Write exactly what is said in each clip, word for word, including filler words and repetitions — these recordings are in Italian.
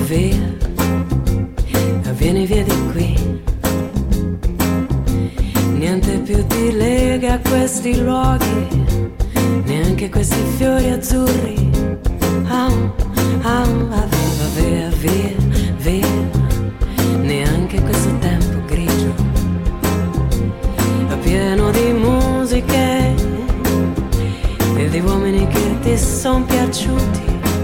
via, vieni via di qui. Niente più ti lega a questi luoghi, neanche questi fiori azzurri. Oh, oh, va via, via, via, neanche questo tempo grigio, pieno di musiche e di uomini che ti son piaciuti.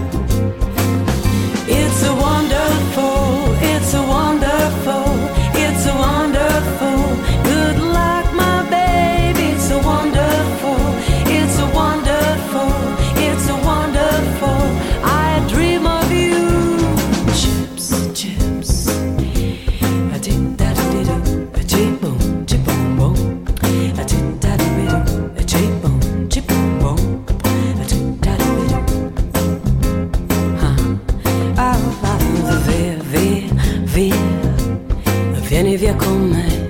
It's a wonderful, it's a wonderful, it's a wonderful, good luck my baby, it's a wonderful, it's a wonderful, it's a wonderful, I dream of you. Chips, chips, a tick da da da, a chip boom, chip boom boom, a tick da da da, a chip boom, chip boom boom, a tick da da da. Via, via, via, vieni via con me.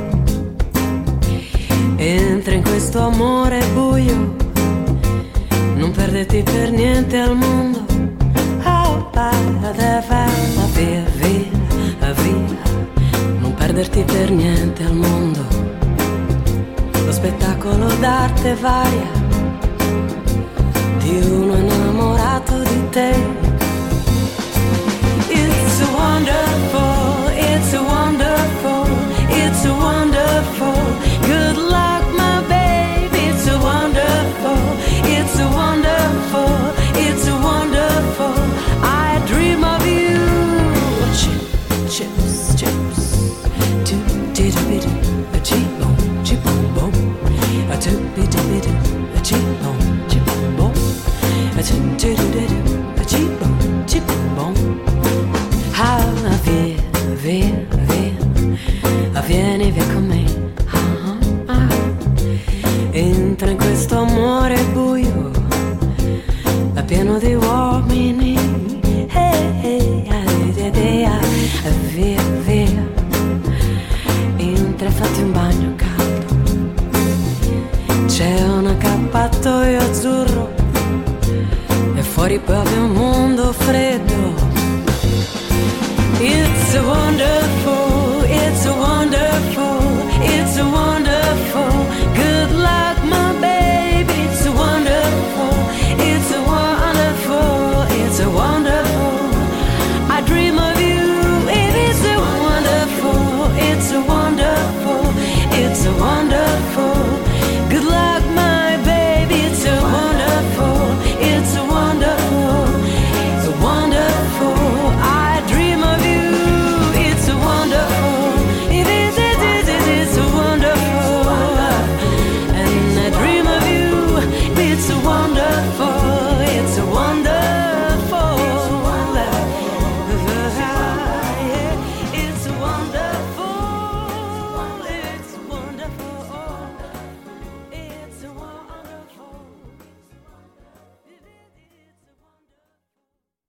Entra in questo amore buio, non perderti per niente al mondo. Oh, va, via, via, via, non perderti per niente al mondo. Lo spettacolo d'arte varia di uno innamorato di te. It's a wonderful, it's a wonderful, it's a wonderful, good luck my baby, it's a wonderful, it's a wonderful, it's a wonderful, I dream of you. Chip, chips, chips, do did a bit, a chip boom, chip boom boom, a two bit a bit, a chip boom, chip boom boom, a two did a bit, a chip boom, chip boom boom. Ah, via, via, via, vieni via con me. Ah, ah. Entra in questo amore buio, è pieno di uomini. Hey, hey, ah, ah, via, via. Entra e fatti un bagno caldo. C'è un accappatoio azzurro e fuori proprio un mondo freddo. It's a wonderful, it's a wonderful,